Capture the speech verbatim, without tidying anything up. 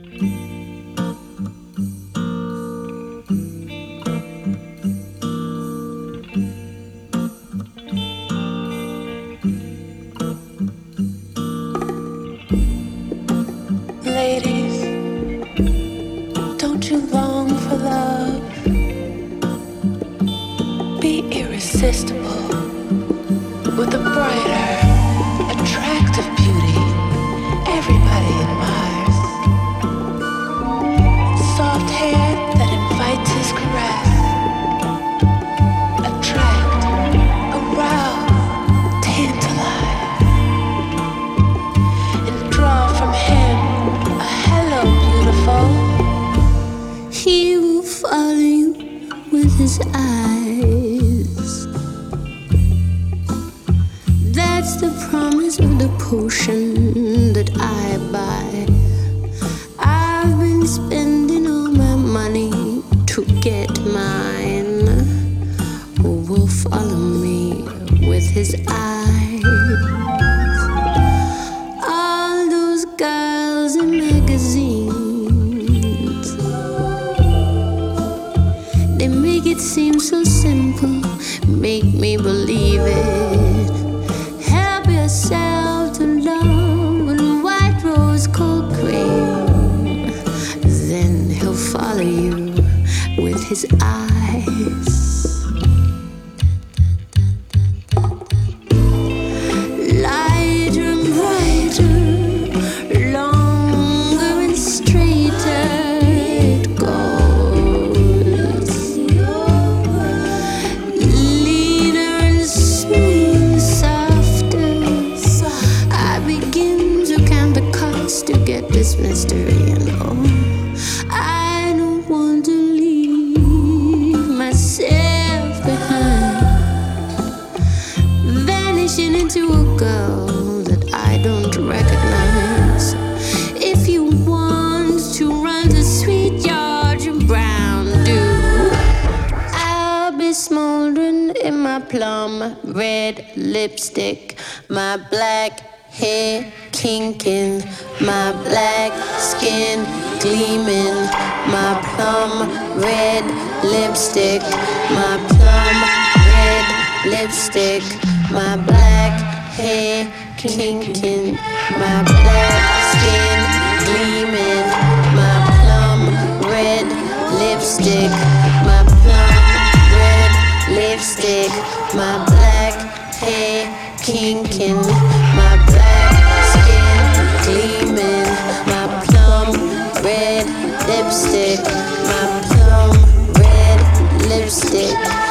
Ladies, don't you long for love? Be irresistible with a brighter, attractive beauty everybody admires. Soft hair that invites his caress. Attract, arouse, tantalize, and draw from him a hello, beautiful. He will follow you with his eyes. That's the promise of the potion that I buy. I've been spending all my money to get mine. Who will follow me with his eyes? All those girls in magazines, they make it seem so simple, make me believe it. Help yourself to love and white rose cold cream. Then he'll follow you with his eyes. Lighter and brighter, longer and straighter it goes. Leaner and smooth, softer. I begin to count the cost to get this mystery, and oh, I don't want to leave myself behind, vanishing into a girl that I don't recognize. If you want to run to sweet Georgia Brown, do. I'll be smoldering in my plum red lipstick, my black hair kinking, my black skin gleaming, my plum red lipstick, my plum red lipstick, my black hair kinking, my black skin gleaming, my plum red lipstick, my plum red lipstick, my black hair kinking, my black skin gleaming, my plum red lipstick, my plum red lipstick.